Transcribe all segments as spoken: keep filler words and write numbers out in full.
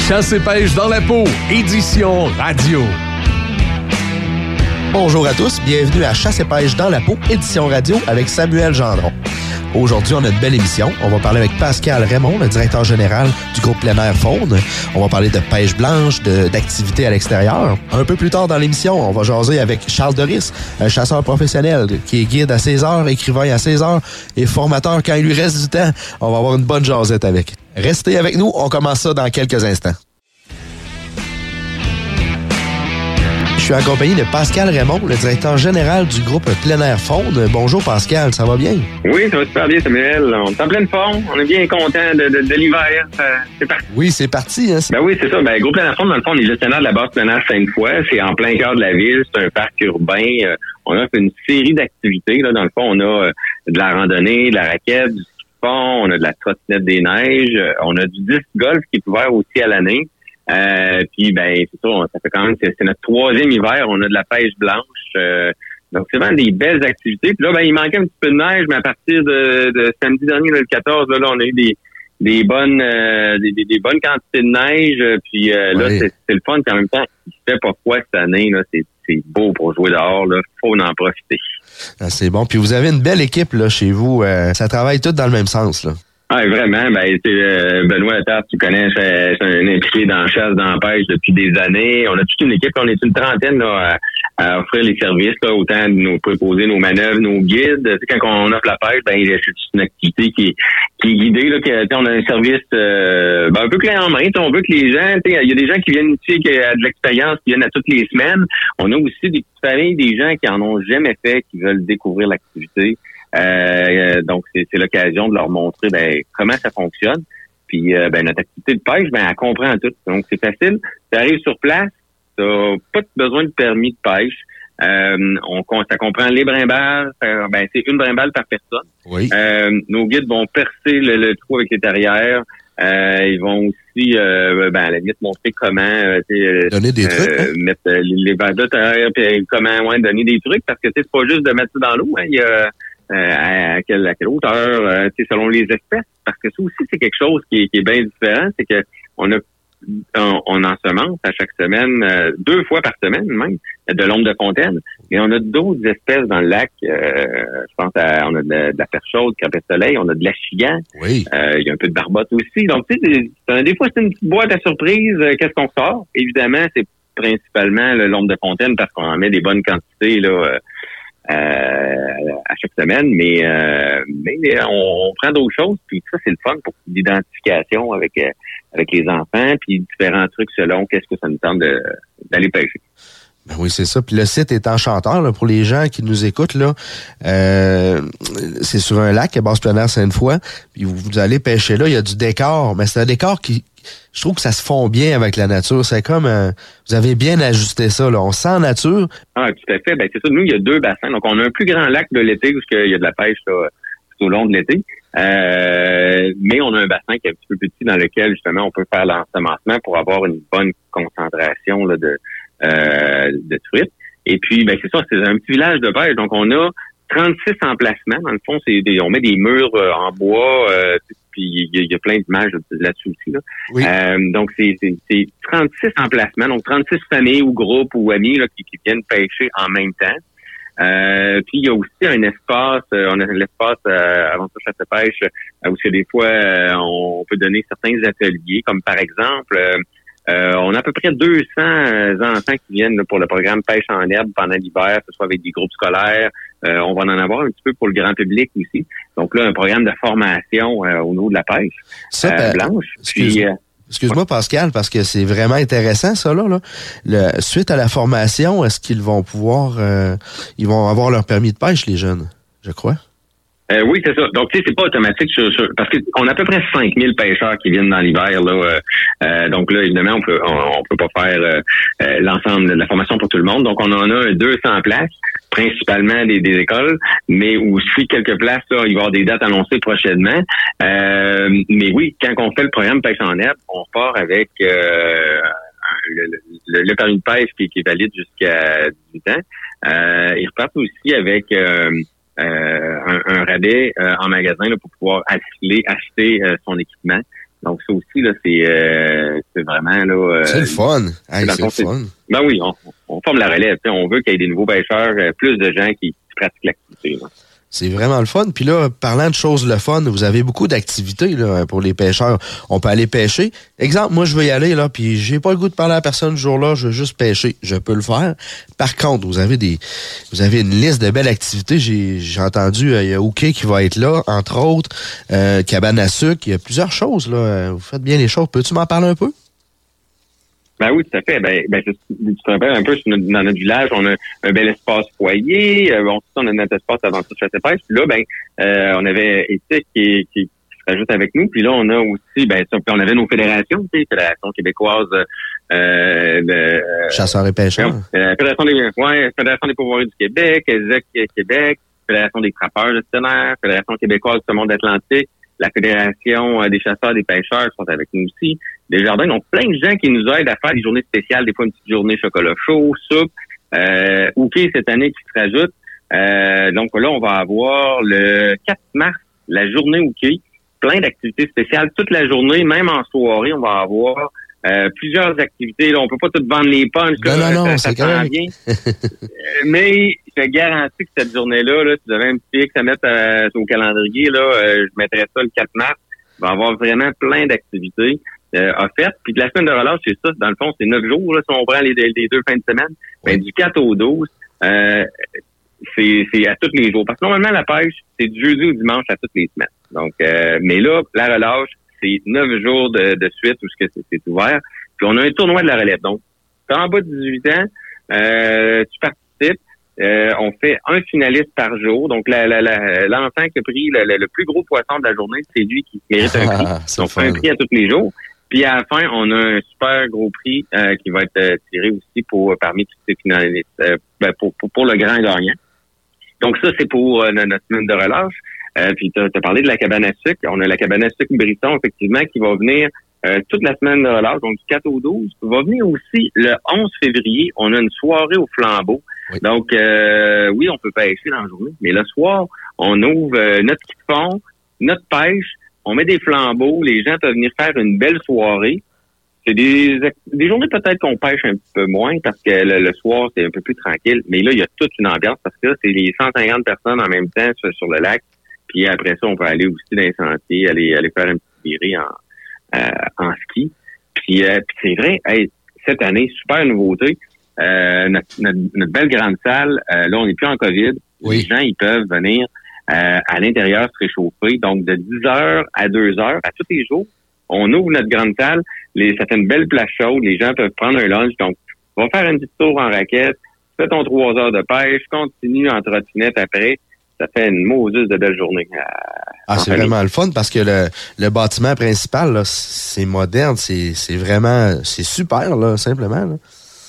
Chasse et pêche dans la peau, édition radio. Bonjour à tous, bienvenue à Chasse et pêche dans la peau, édition radio avec Samuel Gendron. Aujourd'hui, on a une belle émission. On va parler avec Pascal Raymond, le directeur général du groupe Plein Air Faune. On va parler de pêche blanche, de, d'activités à l'extérieur. Un peu plus tard dans l'émission, on va jaser avec Charles Doris, un chasseur professionnel qui est guide à seize heures, écrivain à seize heures et formateur quand il lui reste du temps. On va avoir une bonne jasette avec. Restez avec nous, on commence ça dans quelques instants. Je suis accompagné de Pascal Raymond, le directeur général du groupe Plein Air Faune. Bonjour Pascal, ça va bien? Oui, ça va super bien Samuel. On est en pleine forme, on est bien content de, de, de l'hiver. Ça, c'est parti. Oui, c'est parti. Hein? Ben oui, c'est ça. Ben, le groupe Plein Air Faune, dans le fond, on est gestionnaire de la base Plein Air Sainte-Foy. C'est en plein cœur de la ville, c'est un parc urbain. Euh, on a fait une série d'activités. Là. Dans le fond, on a euh, de la randonnée, de la raquette, du ski de fond, on a de la trottinette des neiges, euh, on a du disc golf qui est ouvert aussi à l'année. Euh, puis ben c'est ça, ça fait quand même c'est, c'est notre troisième hiver, on a de la pêche blanche. Euh, donc c'est vraiment des belles activités. Puis là, ben il manquait un petit peu de neige, mais à partir de, de samedi dernier, le quatorze, là, là on a eu des des bonnes euh, des, des, des bonnes quantités de neige. Puis euh, là, oui. c'est, c'est le fun, puis en même temps, il fait pas froid cette année, là, c'est, c'est beau pour jouer dehors, là. Faut en profiter. Ah, c'est bon. Puis vous avez une belle équipe là chez vous. Euh, ça travaille tout dans le même sens, là. Ah, vraiment, ben, c'est euh, Benoît Attard, tu connais, c'est, c'est un impliqué dans la chasse, dans la pêche depuis des années. On a toute une équipe, on est une trentaine là, à, à offrir les services, là, autant de nous proposer nos manœuvres, nos guides. Tu sais, quand on offre la pêche, ben c'est une activité qui, qui est guidée, là, que on a un service euh, ben, un peu clé en main. On veut que les gens, il y a des gens qui viennent ici, qui ont de l'expérience, qui viennent à toutes les semaines. On a aussi des petites familles, des gens qui en ont jamais fait, qui veulent découvrir l'activité. Euh, donc c'est, c'est l'occasion de leur montrer ben, comment ça fonctionne. Puis euh, ben notre activité de pêche, ben elle comprend tout. Donc c'est facile. Tu arrives sur place, t'as pas besoin de permis de pêche. Euh, on ça comprend les brimbales. Ben c'est une brimbale par personne. Oui. Euh, nos guides vont percer le, le trou avec les terrières. Euh, ils vont aussi euh, ben à la limite montrer comment euh, donner des euh, trucs, hein? mettre les, les balles de terre, puis comment ouais donner des trucs parce que c'est pas juste de mettre ça dans l'eau. Hein, il y a Euh, à, quelle, à quelle hauteur, euh, selon les espèces, parce que ça aussi, c'est quelque chose qui est, qui est bien différent, c'est que on a on, on ensemence à chaque semaine, euh, deux fois par semaine même, de l'ombre de fontaine, mais on a d'autres espèces dans le lac, euh, je pense à, on a de la, de la perche chaude, crapet soleil, on a de l'achigan, oui. euh, il y a un peu de barbotte aussi, donc tu sais, des, des fois c'est une petite boîte à surprise, euh, qu'est-ce qu'on sort? Évidemment, c'est principalement le l'ombre de fontaine parce qu'on en met des bonnes quantités, là, euh, Euh, à chaque semaine, mais, euh, mais on, on prend d'autres choses, puis ça, c'est le fun pour l'identification avec euh, avec les enfants, puis différents trucs selon qu'est-ce que ça nous tente de, d'aller pêcher. Ben oui, c'est ça. Puis le site est enchanteur là, pour les gens qui nous écoutent. Là, euh, c'est sur un lac à Basse Plein Air Sainte-Foy, puis vous, vous allez pêcher là, il y a du décor, mais c'est un décor qui... Je trouve que ça se fond bien avec la nature. C'est comme... Euh, vous avez bien ajusté ça, là. On sent nature. Ah, tout à fait. Ben, c'est ça. Nous, il y a deux bassins. Donc, on a un plus grand lac de l'été où il y a de la pêche là, tout au long de l'été. Euh, mais on a un bassin qui est un petit peu petit dans lequel, justement, on peut faire l'ensemencement pour avoir une bonne concentration là, de, euh, de truites. Et puis, ben, c'est ça. C'est un petit village de pêche. Donc, on a trente-six emplacements. Dans le fond, c'est des, on met des murs euh, en bois, euh, puis il y, y a plein d'images là-dessus aussi. Là. Oui. Euh, donc, c'est, c'est, c'est trente-six emplacements, donc trente-six familles ou groupes ou amis là, qui, qui viennent pêcher en même temps. Euh, puis, il y a aussi un espace, euh, on a l'espace euh, avant ça, chasse-pêche, euh, où c'est des fois, euh, on peut donner certains ateliers, comme par exemple... Euh, Euh, on a à peu près deux cents euh, enfants qui viennent là, pour le programme Pêche en herbe pendant l'hiver, que ce soit avec des groupes scolaires. Euh, on va en avoir un petit peu pour le grand public aussi. Donc là, un programme de formation euh, au niveau de la pêche ça, euh, blanche. Excuse, Puis, euh, excuse-moi, Pascal, parce que c'est vraiment intéressant, ça, là. là. Le, suite à la formation, est-ce qu'ils vont pouvoir... Euh, ils vont avoir leur permis de pêche, les jeunes, je crois? Euh, oui, c'est ça. Donc, tu sais, c'est pas automatique sur, sur parce qu'on a à peu près cinq mille pêcheurs qui viennent dans l'hiver, là. Euh, euh, donc là, évidemment, on peut on, on peut pas faire euh, euh, l'ensemble de la formation pour tout le monde. Donc, on en a deux cents places, principalement des, des écoles, mais aussi quelques places, là, il va y avoir des dates annoncées prochainement. Euh, mais oui, quand on fait le programme Pêche en herbe, on part avec euh, le, le, le permis de pêche qui, qui est valide jusqu'à dix-huit ans. Euh, ils repartent aussi avec... Euh, Euh, un, un rabais euh, en magasin là, pour pouvoir acheter, acheter euh, son équipement. Donc ça aussi, là, c'est, euh, c'est vraiment là. Euh, c'est le fun. Hey, c'est, c'est le fun. Ben oui, on, on forme la relève. On veut qu'il y ait des nouveaux pêcheurs, euh, plus de gens qui, qui pratiquent l'activité. Là. C'est vraiment le fun. Puis là, parlant de choses le fun, vous avez beaucoup d'activités là, pour les pêcheurs. On peut aller pêcher. Exemple, moi, je veux y aller, là, puis j'ai pas le goût de parler à personne ce jour-là, je veux juste pêcher. Je peux le faire. Par contre, vous avez des vous avez une liste de belles activités. J'ai, j'ai entendu, euh, il y a Ouké qui va être là, entre autres, euh, cabane à sucre. Il y a plusieurs choses, là. Vous faites bien les choses. Peux-tu m'en parler un peu? Ben oui, tout à fait. Ben, ben tu te rappelles un peu, dans notre village, on a un bel espace foyer. Euh, bon, on a notre espace aventure chasse et pêche. Puis là, ben, euh, on avait Éthique qui, qui, qui se rajoute avec nous. Puis là, on a aussi, ben, on avait nos fédérations, tu sais, Fédération québécoise euh, de chasseurs et pêcheurs. Euh, Fédération des, ouais, Fédération des pourvoyeurs du Québec, Z E C Québec, Fédération des trappeurs gestionnaires, Fédération québécoise du monde atlantique. La Fédération des chasseurs et des pêcheurs sont avec nous aussi. Les jardins, donc plein de gens qui nous aident à faire des journées spéciales, des fois une petite journée chocolat chaud, soupe. Euh, OK, cette année qui se rajoute. Euh, donc là, on va avoir le quatre mars, la journée OK. Plein d'activités spéciales toute la journée, même en soirée, on va avoir euh, plusieurs activités. Là, on peut pas tout vendre les punchs. Non, là, non, non, ça, c'est ça quand même bien. Mais je te garantis que cette journée-là, là, tu devais un petit X à mettre euh, au calendrier, là, euh, je mettrais ça le quatre mars. Il va y avoir vraiment plein d'activités euh, offertes. Puis de la semaine de relâche, c'est ça. Dans le fond, c'est neuf jours, là, si on prend les, les deux fins de semaine. Oui. Ben, du quatre au douze, euh, c'est, c'est à tous les jours. Parce que normalement, la pêche, c'est du jeudi au dimanche à toutes les semaines. Donc, euh, mais là, la relâche, c'est neuf jours de, de suite où c'est, c'est ouvert. Puis on a un tournoi de la relève. Donc, t'es en bas de dix-huit ans, euh, tu participes. Euh, on fait un finaliste par jour. Donc, la, la, la, l'enfant qui a pris le, le, le plus gros poisson de la journée, c'est lui qui mérite un prix. Ah, donc, on fait un prix à tous les jours. Puis, à la fin, on a un super gros prix euh, qui va être euh, tiré aussi pour parmi tous ces finalistes, euh, ben, pour, pour, pour le grand gagnant. Donc, ça, c'est pour euh, notre semaine de relâche. Euh, puis, tu as parlé de la cabane à sucre. On a la cabane à sucre Brisson, effectivement, qui va venir euh, toute la semaine de relâche, donc du quatre au douze. Va venir aussi le onze février. On a une soirée au flambeau. Oui. Donc, euh, oui, on peut pêcher dans la journée, mais le soir, on ouvre euh, notre ski de fond, notre pêche, on met des flambeaux, les gens peuvent venir faire une belle soirée. C'est des, des journées peut-être qu'on pêche un peu moins parce que le, le soir, c'est un peu plus tranquille, mais là, il y a toute une ambiance parce que là, c'est les cent cinquante personnes en même temps sur, sur le lac. Puis après ça, on peut aller aussi dans les sentiers, aller, aller faire une petite virée en, euh, en ski. Puis, euh, puis c'est vrai, hey, cette année, super nouveauté. Euh, notre, notre, notre belle grande salle, euh, là, on n'est plus en COVID. Oui. Les gens, ils peuvent venir euh, à l'intérieur se réchauffer. Donc, de dix heures à deux heures, à tous les jours, on ouvre notre grande salle. Les, ça fait une belle place chaude. Les gens peuvent prendre un lunch. Donc, on va faire une petite tour en raquette. Fais ton trois heures de pêche. Continue en trottinette après. Ça fait une mauvaise de belle journée. Euh, ah, c'est famille. Vraiment le fun parce que le, le bâtiment principal, là, c'est moderne. C'est, c'est vraiment, c'est super, là, simplement, là.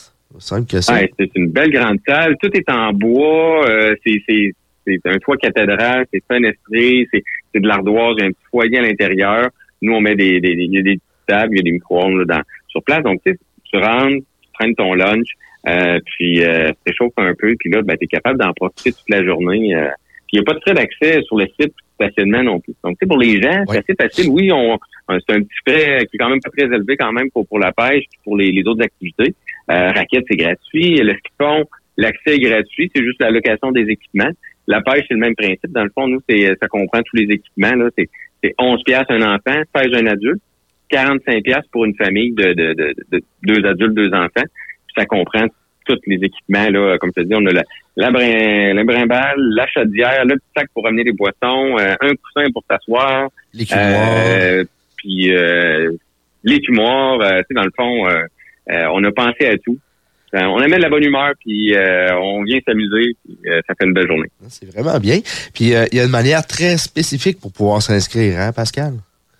Que ça. Ouais, c'est une belle grande salle. Tout est en bois. Euh, c'est, c'est, c'est un toit cathédral. C'est fenestré. C'est, c'est de l'ardoise. Il y a un petit foyer à l'intérieur. Nous, on met des, des, il y a des tables, il y a des micro-ondes là, dans, sur place. Donc, tu sais, tu rentres, tu traînes ton lunch, euh, puis euh, tu t'échauffes un peu. Puis là, ben, tu es capable d'en profiter toute la journée. Euh, puis il n'y a pas de frais d'accès sur le site stationnement non plus. Donc, tu sais, pour les gens, oui. C'est assez facile. Oui, on, c'est un petit frais qui est quand même pas très élevé quand même pour, pour la pêche et pour les, les autres activités. Euh, raquette, c'est gratuit. Le ski de fond, l'accès est gratuit. C'est juste la location des équipements. La pêche, c'est le même principe. Dans le fond, nous, c'est ça comprend tous les équipements. Là, c'est, c'est onze piastres un enfant, pêche un adulte, quarante-cinq piastres pour une famille de, de, de, de deux adultes, deux enfants. Puis ça comprend tous les équipements. Là, comme je te dis, on a la, la, brin, la brimballe, la chaudière, le petit sac pour ramener des boissons, euh, un coussin pour t'asseoir. Les fumoirs. Euh, puis euh, les fumoirs. Euh, tu sais, dans le fond... Euh, Euh, on a pensé à tout. Euh, on amène la bonne humeur, puis euh, on vient s'amuser, puis euh, ça fait une belle journée. C'est vraiment bien. Puis euh, il y a une manière très spécifique pour pouvoir s'inscrire, hein, Pascal?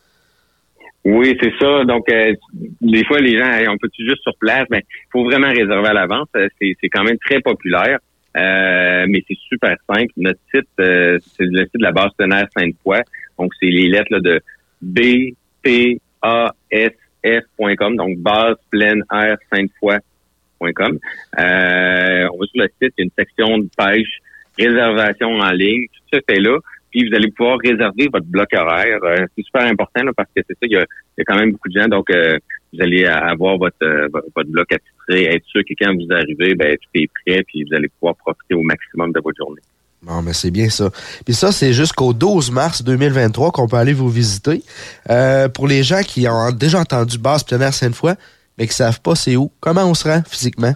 Oui, c'est ça. Donc, euh, des fois, les gens, on peut-tu juste sur place, mais il faut vraiment réserver à l'avance. C'est, c'est quand même très populaire, euh, mais c'est super simple. Notre site, euh, c'est le site de la base plein air Sainte-Foy. Donc, c'est les lettres là, de B P A S F point com, donc base plein air Sainte-Foy point com. Euh, on va sur le site, il y a une section de pêche, réservation en ligne, tout ça fait là, puis vous allez pouvoir réserver votre bloc horaire. Euh, c'est super important là, parce que c'est ça, il y a il y a quand même beaucoup de gens. Donc, euh, vous allez avoir votre, euh, votre bloc attitré, être sûr que quand vous arrivez, ben tout est prêt, puis vous allez pouvoir profiter au maximum de votre journée. Bon, mais c'est bien ça. Puis ça, c'est jusqu'au douze mars deux mille vingt-trois qu'on peut aller vous visiter. Euh, pour les gens qui ont déjà entendu Base Plein Air Sainte-Foy, mais qui savent pas c'est où, comment on se rend physiquement?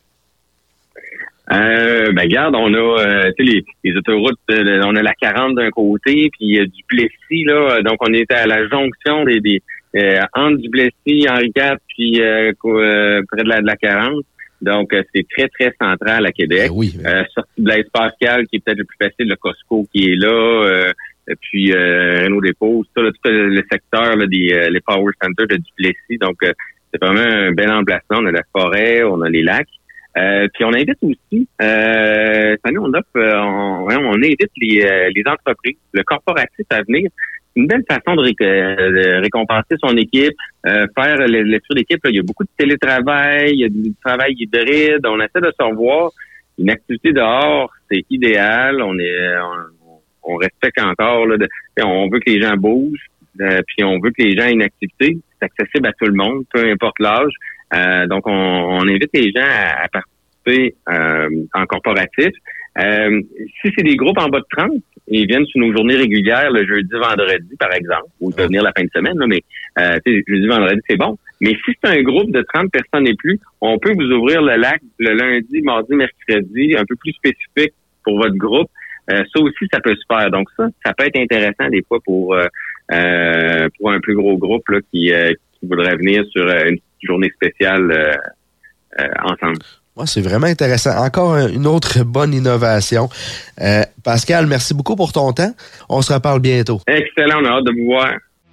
Euh, ben regarde, on a euh, tu sais les, les autoroutes, euh, on a la quarante d'un côté, puis euh, Duplessis là, donc on est à la jonction des, des euh, entre Duplessis, Henri quatre, puis euh, euh, près de la, de la quarante. Donc euh, c'est très très central à Québec. Ben oui, ben. Euh, sortie de Blaise Pascal, qui est peut-être le plus facile, le Costco qui est là, euh, puis euh, Renault Dépôt, tout, là, tout le secteur là, des euh, les Power Centers de Duplessis. Donc euh, c'est vraiment un bel emplacement. On a la forêt, on a les lacs. Euh, puis on invite aussi, euh, cette année on offre, on, on invite les, les entreprises, le corporatif à venir. C'est une belle façon de, ré, de récompenser son équipe, euh, faire l'esprit d'équipe. Là, il y a beaucoup de télétravail, il y a du travail hybride, on essaie de se revoir. Une activité dehors, c'est idéal. On est, on, on respecte encore. Là, de, on veut que les gens bougent, euh, puis on veut que les gens aient une activité. C'est accessible à tout le monde, peu importe l'âge. Euh, donc, on, on invite les gens à, à participer euh, en corporatif. Euh, si c'est des groupes en bas de trente, ils viennent sur nos journées régulières le jeudi, vendredi, par exemple, ou ils peuvent venir la fin de semaine, là, mais euh, jeudi, vendredi, c'est bon. Mais si c'est un groupe de trente personnes et plus, on peut vous ouvrir le lac le lundi, mardi, mercredi, un peu plus spécifique pour votre groupe. Euh, ça aussi, ça peut se faire. Donc ça, ça peut être intéressant des fois pour euh, euh, pour un plus gros groupe là, qui, euh, qui voudrait venir sur une journée spéciale euh, euh, ensemble. Ouais, c'est vraiment intéressant. Encore une autre bonne innovation. Euh, Pascal, merci beaucoup pour ton temps. On se reparle bientôt. Excellent, on a hâte de vous voir.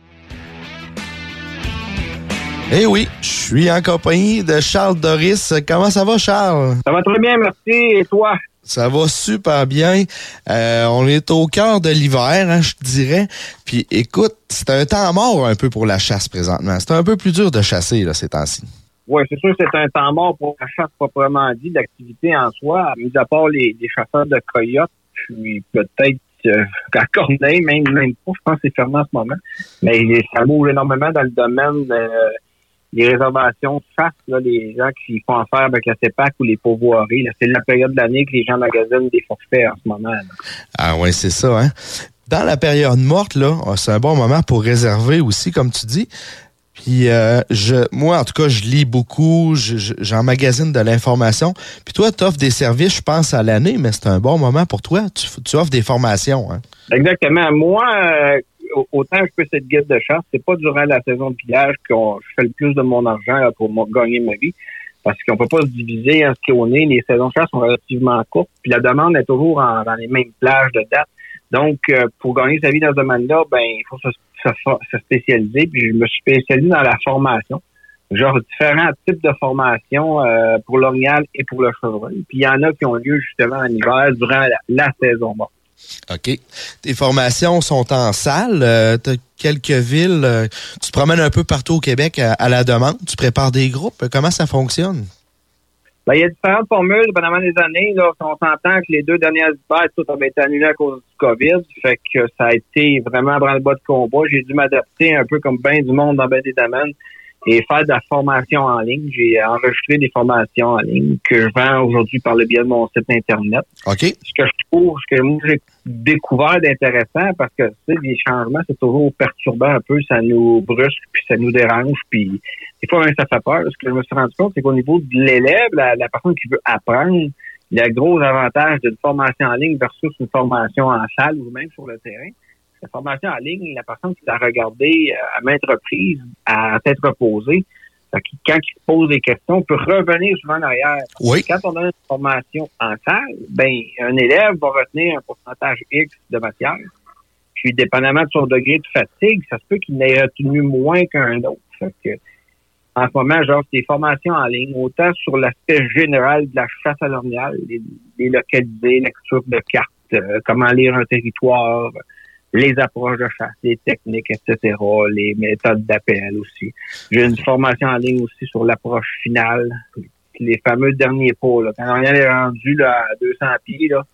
Eh oui, je suis en compagnie de Charles Doris. Comment ça va, Charles? Ça va très bien, merci. Et toi? Ça va super bien. Euh, on est au cœur de l'hiver, hein, je te dirais. Puis écoute, c'est un temps mort un peu pour la chasse présentement. C'est un peu plus dur de chasser là, ces temps-ci. Oui, c'est sûr que c'est un temps mort pour la chasse proprement dit, l'activité en soi, mis à part les, les chasseurs de coyotes, puis peut-être euh, à Corneille, même, même pas, je pense que c'est fermé en ce moment. Mais ça bouge énormément dans le domaine euh, des réservations de chasse, là, les gens qui font affaire avec la C E P A C ou les pourvoiries. Là, c'est la période de l'année que les gens magasinent des forfaits en ce moment. Là. Ah ouais, c'est ça, hein. Dans la période morte, là, c'est un bon moment pour réserver aussi, comme tu dis. Puis euh, je, moi, en tout cas, je lis beaucoup, je, je, j'emmagasine de l'information. Puis toi, tu offres des services, je pense, à l'année, mais c'est un bon moment pour toi. Tu, tu offres des formations, hein? Exactement. Moi, euh, autant que je peux cette guide de chasse, c'est pas durant la saison de pillage que je fais le plus de mon argent là, pour gagner ma vie. Parce qu'on peut pas se diviser en ce qu'on est. Les saisons de chasse sont relativement courtes. Puis la demande est toujours en, dans les mêmes plages de date. Donc, euh, pour gagner sa vie dans ce domaine-là, ben, il faut se, se, se spécialiser. Puis je me suis spécialisé dans la formation. Genre différents types de formations euh, pour l'orignal et pour le chevreuil. Puis il y en a qui ont lieu justement en hiver durant la, la saison morte. OK. Tes formations sont en salle. Euh, tu as quelques villes. Euh, tu te promènes un peu partout au Québec à, à la demande. Tu prépares des groupes. Comment ça fonctionne? Ben, il y a différentes formules, pendant des années, là, on s'entend que les deux dernières hivers, tout avait été annulé à cause du COVID. Fait que ça a été vraiment branle-bas de combat. J'ai dû m'adapter un peu comme bien du monde dans bien des domaines et faire de la formation en ligne. J'ai enregistré des formations en ligne que je vends aujourd'hui par le biais de mon site Internet. OK. Ce que je trouve, ce que moi j'ai découvert d'intéressant, parce que, tu sais, les changements, c'est toujours perturbant un peu, ça nous brusque, puis ça nous dérange, puis des fois, même, ça fait peur. Ce que je me suis rendu compte, c'est qu'au niveau de l'élève, la, la personne qui veut apprendre, il y a un gros avantage d'une formation en ligne versus une formation en salle ou même sur le terrain. La formation en ligne, la personne qui l'a regardée à maintes reprises, à tête reposée, quand il se pose des questions, on peut revenir souvent en arrière. Oui. Quand on a une formation en salle, ben un élève va retenir un pourcentage X de matière. Puis, dépendamment de son degré de fatigue, ça se peut qu'il n'ait retenu moins qu'un autre. Fait que, en ce moment, j'offre des formations en ligne, autant sur l'aspect général de la chasse à l'orignal, les, les localiser, lecture de cartes, euh, comment lire un territoire, les approches de chasse, les techniques, et cetera, les méthodes d'appel aussi. J'ai une formation en ligne aussi sur l'approche finale, les fameux derniers pas. Là. Quand l'orignal est rendu là, à deux cents pieds, là,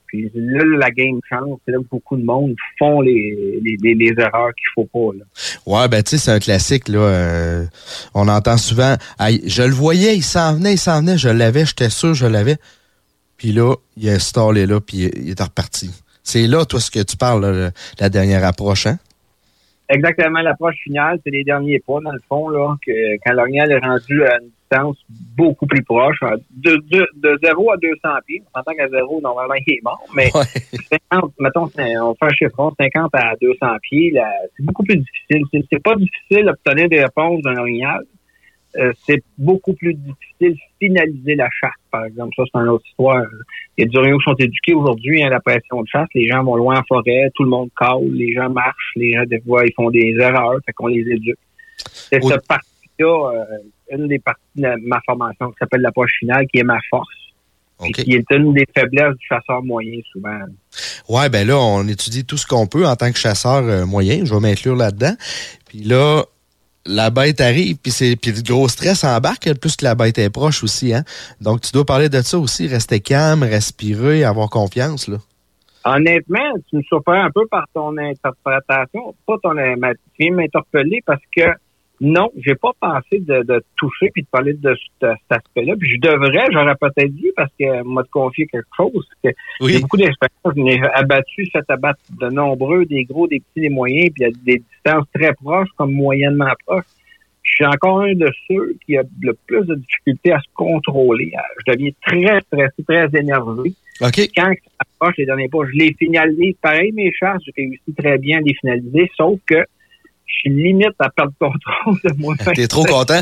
Puis là, la game change. C'est là que beaucoup de monde font les, les, les, les erreurs qu'il faut pas. Là. Ouais, ben tu sais, c'est un classique. Là. Euh, on entend souvent, hey, je le voyais, il s'en venait, il s'en venait, je l'avais, j'étais sûr, je l'avais. Puis là, il a installé là, puis il est reparti. C'est là, toi, ce que tu parles, là, la dernière approche, hein? Exactement, l'approche finale, c'est les derniers pas, dans le fond, là, que quand l'orignal est rendu à une distance beaucoup plus proche, de, de, de zéro à deux cents pieds. On s'entend qu'à zéro, normalement, il est mort, mais ouais. cinquante, mettons, on fait un chiffron, cinquante à deux cents pieds, là, c'est beaucoup plus difficile. C'est, c'est pas difficile d'obtenir des réponses d'un orignal. Euh, c'est beaucoup plus difficile de finaliser la chasse, par exemple. Ça, c'est une autre histoire. Il y a des orignaux qui sont éduqués aujourd'hui à la pression de chasse. Les gens vont loin en forêt, tout le monde cale, les gens marchent, les gens, des fois, ils font des erreurs, fait qu'on les éduque. C'est oui. Cette partie-là, euh, une des parties de ma formation qui s'appelle l'approche finale, qui est ma force. Okay. Qui est une des faiblesses du chasseur moyen, souvent. Ouais, ben là, on étudie tout ce qu'on peut en tant que chasseur euh, moyen. Je vais m'inclure là-dedans. Puis là, la bête arrive, puis c'est puis le gros stress embarque, plus que la bête est proche aussi, hein. Donc, tu dois parler de ça aussi, rester calme, respirer, avoir confiance, là. Honnêtement, tu me surprends un peu par ton interprétation. Pas ton, tu viens m'interpeller parce que non, j'ai pas pensé de, de toucher puis de parler de, de cet aspect-là. Puis je devrais, j'aurais peut-être dit parce que m'a confié quelque chose. Que oui. J'ai beaucoup d'expérience. J'ai abattu, fait abattre de nombreux, des gros, des petits, des moyens, puis il y a des distances très proches comme moyennement proches. Je suis encore un de ceux qui a le plus de difficultés à se contrôler. Je deviens très stressé, très énervé. Okay. Quand ça approche les derniers pas, je les finalise. Pareil, mes chasses, j'ai réussi très bien à les finaliser, sauf que je suis limite à perdre contrôle de moi-même. T'es trop content?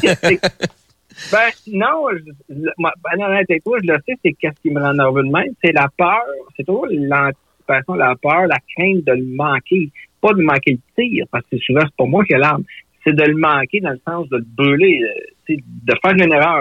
ben, non, je, ben, honnêtement, toi, je le sais, c'est qu'est-ce qui me rend nerveux de même. C'est la peur, c'est toujours l'anticipation, la peur, la crainte de le manquer. Pas de manquer le tir, parce que souvent, c'est pas moi qui ai l'arme. C'est de le manquer dans le sens de le brûler, de faire une erreur.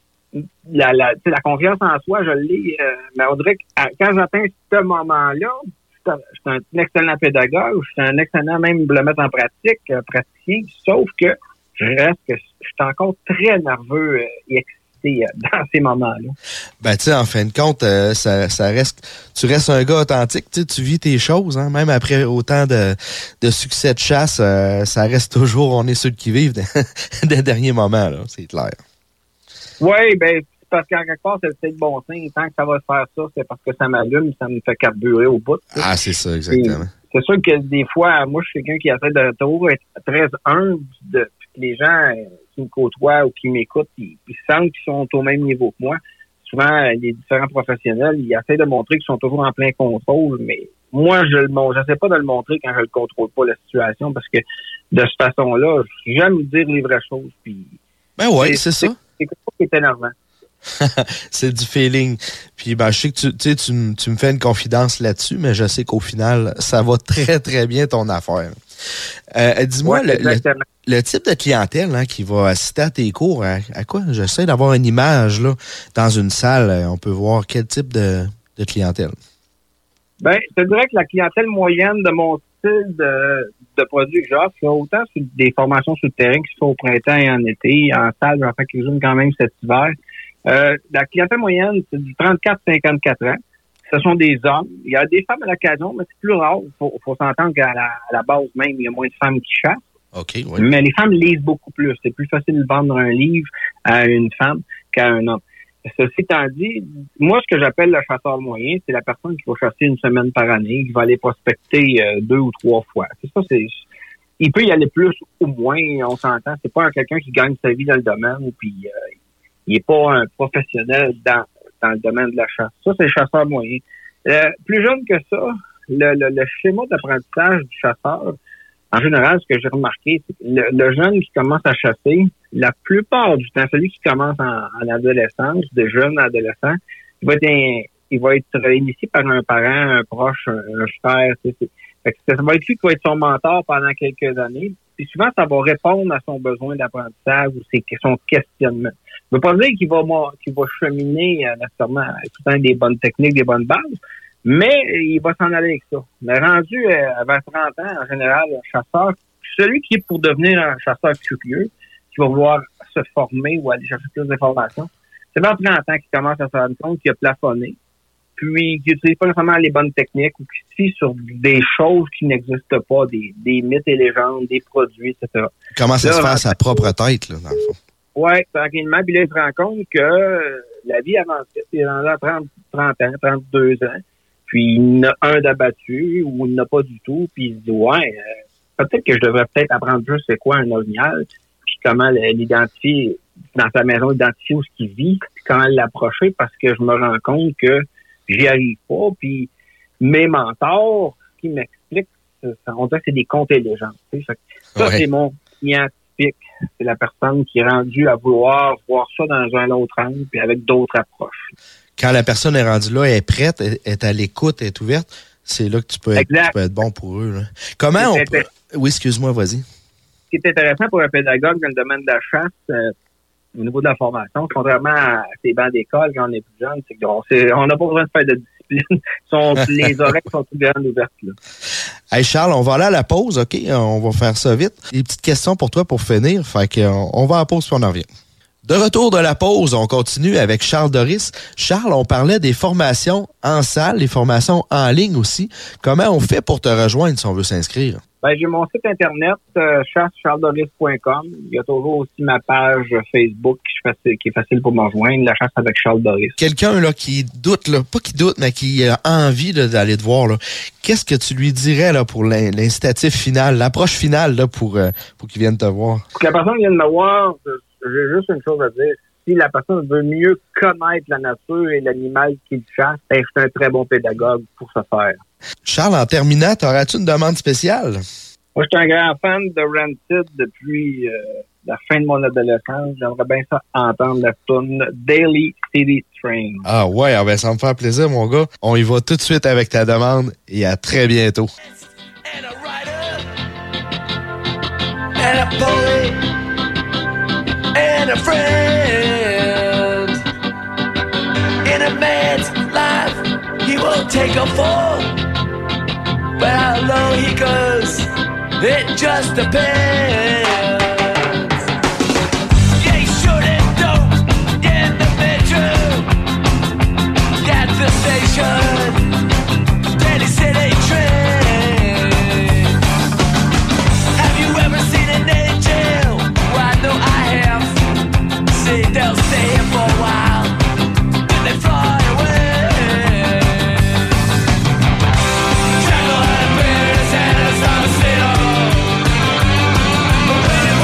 La, la, la confiance en soi, je l'ai, euh, mais on dirait que quand j'atteins ce moment-là, je suis un excellent pédagogue, je suis un excellent même de le mettre en pratique, euh, praticien, sauf que je reste que je suis encore très nerveux euh, et excité euh, dans ces moments-là. Ben tu sais, en fin de compte, euh, ça, ça reste, tu restes un gars authentique, tu sais, tu vis tes choses, hein, même après autant de, de succès de chasse, euh, ça reste toujours, on est ceux qui vivent des derniers moments, là, c'est clair. Oui, ben parce qu'en quelque part, c'est le bon signe. Tant que ça va se faire ça, c'est parce que ça m'allume, ça me fait carburer au bout. T'sais. Ah, c'est ça, exactement. Et c'est sûr que des fois, moi, je suis quelqu'un qui essaie de toujours être très humble, de, les gens qui me côtoient ou qui m'écoutent, ils, ils sentent qu'ils sont au même niveau que moi. Souvent, les différents professionnels, ils essaient de montrer qu'ils sont toujours en plein contrôle, mais moi, je ne j'essaie pas de le montrer quand je ne contrôle pas la situation, parce que de cette façon-là, j'aime dire les vraies choses. Puis, ben oui, c'est, c'est ça. C'est quelque chose qui est énervant. C'est du feeling. Puis ben, je sais que tu, tu, tu, tu me fais une confidence là-dessus, mais je sais qu'au final, ça va très, très bien ton affaire. Euh, dis-moi, ouais, le, le, le type de clientèle hein, qui va assister à tes cours, à, à quoi? J'essaie d'avoir une image là, dans une salle. On peut voir quel type de, de clientèle. Ben, je te dirais que la clientèle moyenne de mon style de, de produits que j'offre, c'est autant sur des formations sur le terrain qui se font au printemps et en été. En salle, j'en fais quelques-unes quand même cet hiver. Euh, la clientèle moyenne, c'est du trente-quatre à cinquante-quatre ans. Ce sont des hommes. Il y a des femmes à l'occasion, mais c'est plus rare. Il faut, faut s'entendre qu'à la, à la base même, il y a moins de femmes qui chassent. Okay, oui. Mais les femmes lisent beaucoup plus. C'est plus facile de vendre un livre à une femme qu'à un homme. Ceci étant dit, moi, ce que j'appelle le chasseur moyen, c'est la personne qui va chasser une semaine par année, qui va aller prospecter euh, deux ou trois fois. C'est ça, c'est... Il peut y aller plus ou moins, on s'entend. C'est pas un, quelqu'un qui gagne sa vie dans le domaine, puis euh, il n'est pas un professionnel dans, dans le domaine de la chasse. Ça, c'est le chasseur moyen. Euh, plus jeune que ça, le, le, le schéma d'apprentissage du chasseur, en général, ce que j'ai remarqué, c'est que le, le jeune qui commence à chasser, la plupart du temps, celui qui commence en, en adolescence, de jeune adolescent, il va être, un, il va être initié par un parent, un proche, un, un frère. C'est, c'est, fait que ça va être lui qui va être son mentor pendant quelques années. Puis souvent, ça va répondre à son besoin d'apprentissage ou ses, son questionnement. Ça ne veut pas dire qu'il va, qu'il va cheminer euh, nécessairement avec tout le temps des bonnes techniques, des bonnes bases, mais il va s'en aller avec ça. Mais rendu euh, à vingt à trente ans, en général, un chasseur, celui qui est pour devenir un chasseur curieux, qui va vouloir se former ou aller chercher plus d'informations, c'est vers trente ans qu'il commence à se rendre compte qu'il a plafonné, puis qui n'utilisent pas nécessairement les bonnes techniques ou qui se fient sur des choses qui n'existent pas, des, des mythes et légendes, des produits, et cetera. Comment ça là, se fait à sa propre tête, là, dans le fond? Oui, tranquillement. Puis là, il se rend compte que euh, la vie avance vite. Il est rendu à trente, trente ans, trente-deux ans. Puis il y en a un d'abattu ou il n'y en a pas du tout. Puis il se dit, ouais, euh, peut-être que je devrais peut-être apprendre juste c'est quoi un orignal, puis comment l'identifier dans sa maison, identifier où ce qu'il vit, puis comment l'approcher, parce que je me rends compte que j'y arrive pas. Puis mes mentors, ce qui m'expliquent, on dirait que c'est des contes et légendes. Tu sais. Ça, ouais. C'est mon client typique. C'est la personne qui est rendue à vouloir voir ça dans un autre angle, puis avec d'autres approches. Quand la personne est rendue là, elle est prête, elle est à l'écoute, elle est ouverte, c'est là que tu peux être, tu peux être bon pour eux. Là. Comment c'est on peut... Oui, excuse-moi, vas-y. Ce qui est intéressant pour un pédagogue dans le domaine de la chasse, euh, au niveau de la formation, contrairement à ces bancs d'école quand on est plus jeune, c'est qu'on n'a pas besoin de faire de discipline. Sont, les oreilles sont toutes grandes ouvertes. Là. Hey Charles, on va aller à la pause, OK? On va faire ça vite. Des petites questions pour toi pour finir. Fait qu'on on va à la pause puis on en revient. De retour de la pause, on continue avec Charles Doris. Charles, on parlait des formations en salle, les formations en ligne aussi. Comment on fait pour te rejoindre si on veut s'inscrire? Ben, j'ai mon site internet, euh, chasse charles doris point com. Il y a toujours aussi ma page Facebook qui, qui est facile pour me rejoindre, la chasse avec Charles Doris. Quelqu'un là qui doute, là, pas qui doute, mais qui a envie là, d'aller te voir, là, qu'est-ce que tu lui dirais là, pour l'incitatif final, l'approche finale là, pour, euh, pour qu'il vienne te voir? Pour que la personne vienne me voir, j'ai juste une chose à dire. Si la personne veut mieux connaître la nature et l'animal qu'il chasse, ben, je suis un très bon pédagogue pour ce faire. Charles, en terminant, t'aurais-tu une demande spéciale? Moi, je suis un grand fan de Rancid depuis euh, la fin de mon adolescence. J'aimerais bien ça entendre la tune Daily City Train. Ah ouais, ah ben, ça me fait plaisir, mon gars. On y va tout de suite avec ta demande et à très bientôt. And a writer, and a poet, and a friend. In a man's life, he will take a fall. But how low he goes, it just depends. Yeah, he shooting dope in the bedroom. At the station, Daily City Train. Have you ever seen an angel? Well, I know I have. See, they'll stay here for a while, then they fly away. Travel out of Paris and it's on the city. But when it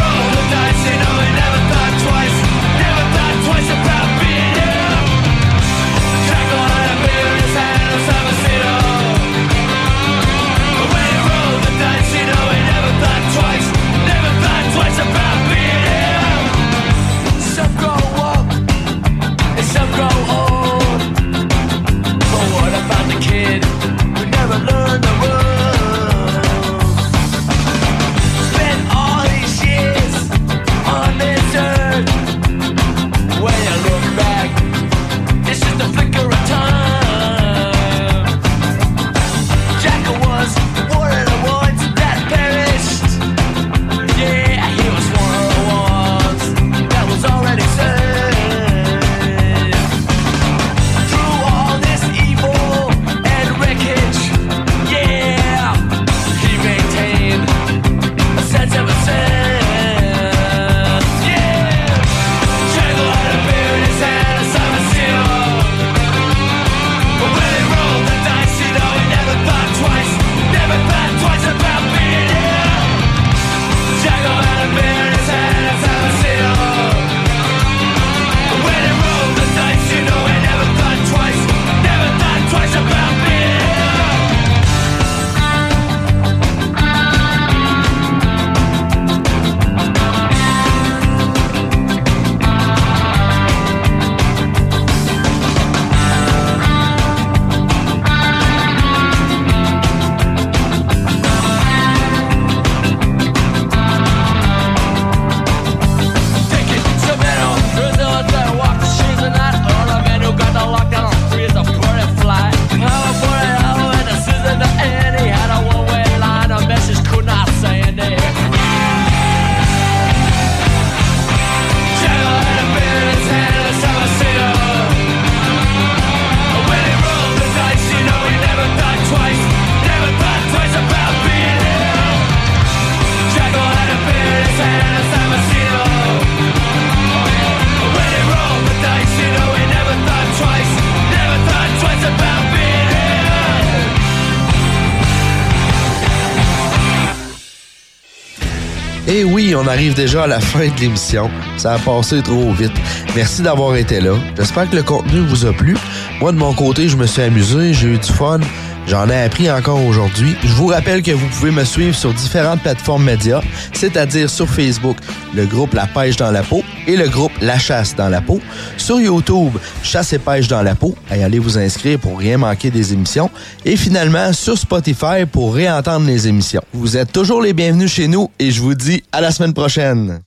Et oui, on arrive déjà à la fin de l'émission. Ça a passé trop vite. Merci d'avoir été là. J'espère que le contenu vous a plu. Moi, de mon côté, je me suis amusé, j'ai eu du fun. J'en ai appris encore aujourd'hui. Je vous rappelle que vous pouvez me suivre sur différentes plateformes médias, c'est-à-dire sur Facebook, le groupe La Pêche dans la peau et le groupe La Chasse dans la peau. Sur YouTube, Chasse et Pêche dans la peau. Et allez vous inscrire pour rien manquer des émissions. Et finalement, sur Spotify pour réentendre les émissions. Vous êtes toujours les bienvenus chez nous et je vous dis à la semaine prochaine.